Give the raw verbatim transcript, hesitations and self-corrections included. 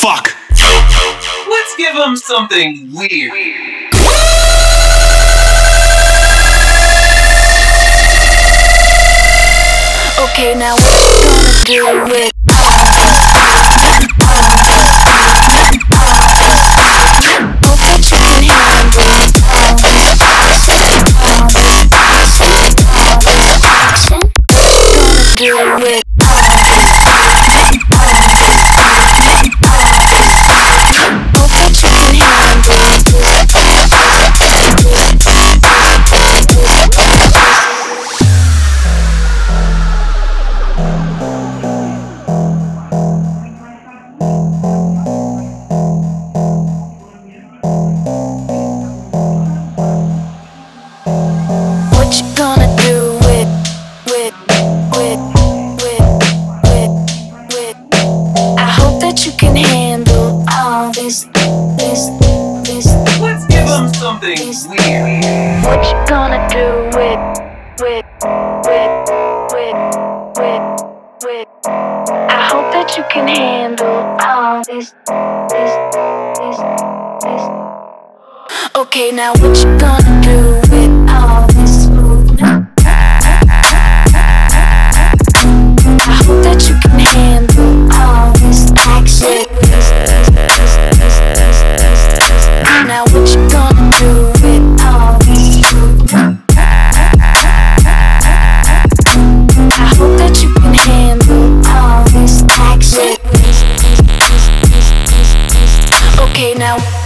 fuck? Let's give him something weird. Okay, now what you gonna do with something weird. What you gonna do with, with, with, with, with, with? I hope that you can handle all this, this, this, this. Okay, now what you gonna do with all this movement? I hope that you can handle all this action. Now what you gonna do with all this movement? I hope that you can handle all this action. Okay, now